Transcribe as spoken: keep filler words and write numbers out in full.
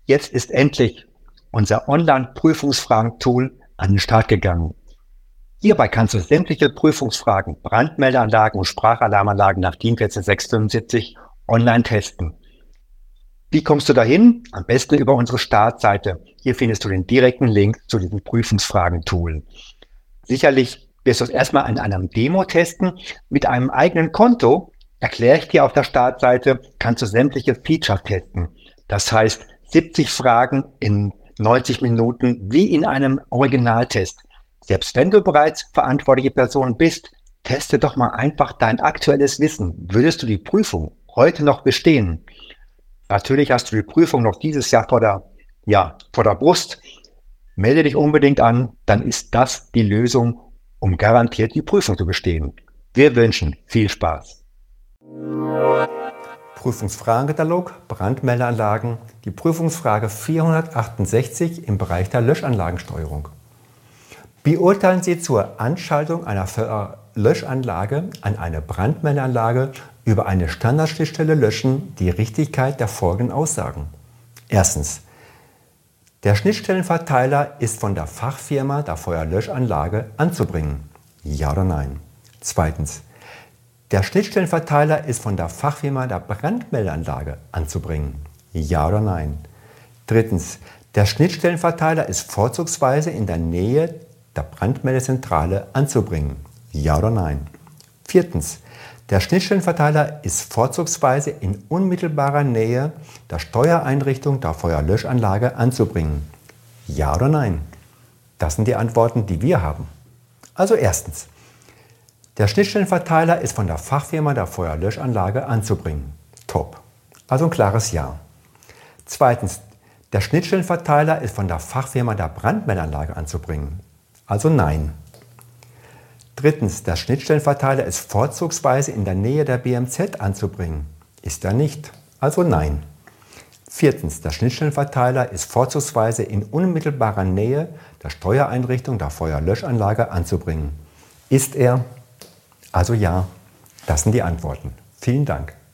Jetzt ist endlich unser Online-Prüfungsfragen-Tool an den Start gegangen. Hierbei kannst du sämtliche Prüfungsfragen, Brandmeldeanlagen und Sprachalarmanlagen nach DIN eins vier sechs fünf online testen. Wie kommst du dahin? Am besten über unsere Startseite. Hier findest du den direkten Link zu diesem Prüfungsfragen-Tool. Sicherlich wirst du es erstmal in einem Demo testen. Mit einem eigenen Konto, erkläre ich dir auf der Startseite, kannst du sämtliche Features testen. Das heißt, siebzig Fragen in neunzig Minuten wie in einem Originaltest. Selbst wenn du bereits verantwortliche Person bist, teste doch mal einfach dein aktuelles Wissen. Würdest du die Prüfung heute noch bestehen? Natürlich hast du die Prüfung noch dieses Jahr vor der, ja, vor der Brust. Melde dich unbedingt an, dann ist das die Lösung, um garantiert die Prüfung zu bestehen. Wir wünschen viel Spaß. Prüfungsfragenkatalog, Brandmeldeanlagen, die Prüfungsfrage vierhundertachtundsechzig im Bereich der Löschanlagensteuerung. Beurteilen Sie zur Anschaltung einer Löschanlage an eine Brandmeldeanlage über eine Standardschnittstelle löschen die Richtigkeit der folgenden Aussagen. Erstens. Der Schnittstellenverteiler ist von der Fachfirma der Feuerlöschanlage anzubringen. Ja oder nein? Zweitens. Der Schnittstellenverteiler ist von der Fachfirma der Brandmeldeanlage anzubringen. Ja oder nein? Drittens. Der Schnittstellenverteiler ist vorzugsweise in der Nähe der Brandmeldezentrale anzubringen. Ja oder nein? Viertens. Der Schnittstellenverteiler ist vorzugsweise in unmittelbarer Nähe der Steuereinrichtung der Feuerlöschanlage anzubringen. Ja oder nein? Das sind die Antworten, die wir haben. Also erstens. Der Schnittstellenverteiler ist von der Fachfirma der Feuerlöschanlage anzubringen. Top. Also ein klares Ja. Zweitens. Der Schnittstellenverteiler ist von der Fachfirma der Brandmeldeanlage anzubringen. Also Nein. Drittens. Der Schnittstellenverteiler ist vorzugsweise in der Nähe der B M Z anzubringen. Ist er nicht. Also Nein. Viertens. Der Schnittstellenverteiler ist vorzugsweise in unmittelbarer Nähe der Steuereinrichtung der Feuerlöschanlage anzubringen. Ist er. Also Ja, das sind die Antworten. Vielen Dank.